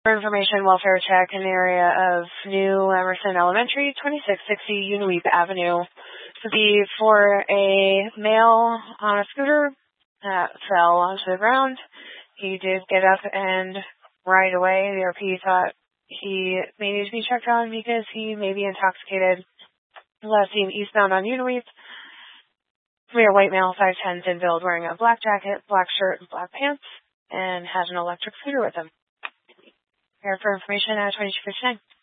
For information, welfare check in the area of New Emerson Elementary, 2660 Unaweep Avenue. To be for a male on a scooter that fell onto the ground. He did get up and right away the RP thought he may need to be checked on because he may be intoxicated. Last seen eastbound on Unaweep. We are white male, 5'10", thin build, wearing a black jacket, black shirt, and black pants, and has an electric scooter with him. Here for information at 2259.